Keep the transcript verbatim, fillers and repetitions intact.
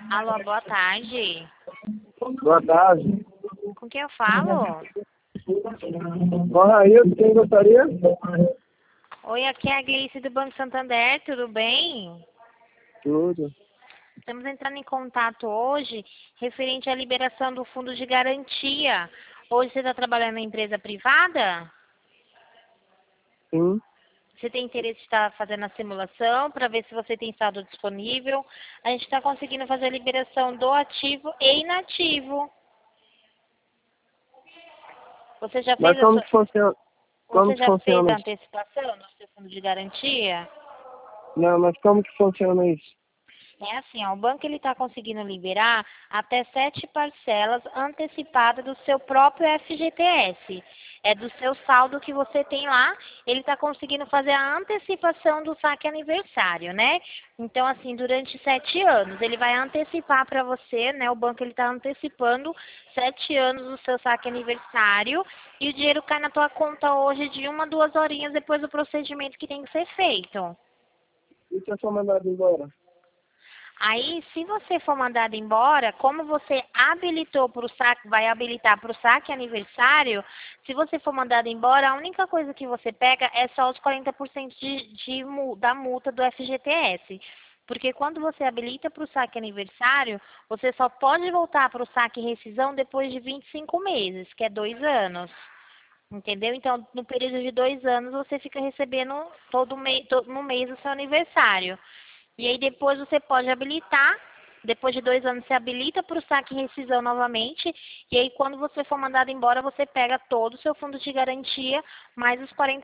Alô, boa tarde. Boa tarde. Com quem eu falo? Com a Raíssa, quem gostaria? Oi, aqui é a Gleice do Banco Santander, tudo bem? Tudo. Estamos entrando em contato hoje referente à liberação do fundo de garantia. Hoje você está trabalhando na empresa privada? Sim. Você tem interesse de estar fazendo a simulação para ver se você tem estado disponível? A gente está conseguindo fazer a liberação do ativo e inativo. Você já Mas fez a como sua... que funciona? Como Você que já fez funciona a isso? antecipação no seu fundo de garantia? Não, mas como que funciona isso? É assim, ó, o banco ele está conseguindo liberar até sete parcelas antecipadas do seu próprio F G T S. É do seu saldo que você tem lá, ele está conseguindo fazer a antecipação do saque aniversário, né? Então, assim, durante sete anos, ele vai antecipar para você, né? O banco ele está antecipando sete anos do seu saque aniversário e o dinheiro cai na tua conta hoje de uma, duas horinhas depois do procedimento que tem que ser feito. E se eu for mandado embora? Aí, se você for mandado embora, como você habilitou para o saque, vai habilitar para o saque aniversário, se você for mandado embora, a única coisa que você pega é só os quarenta por cento de, de, mu- da multa do F G T S. Porque quando você habilita para o saque aniversário, você só pode voltar para o saque rescisão depois de vinte e cinco meses, que é dois anos. Entendeu? Então, no período de dois anos, você fica recebendo todo mês, todo, no mês o seu aniversário. E aí depois você pode habilitar, depois de dois anos você habilita para o saque e rescisão novamente, e aí quando você for mandado embora, você pega todo o seu fundo de garantia, mais os quarenta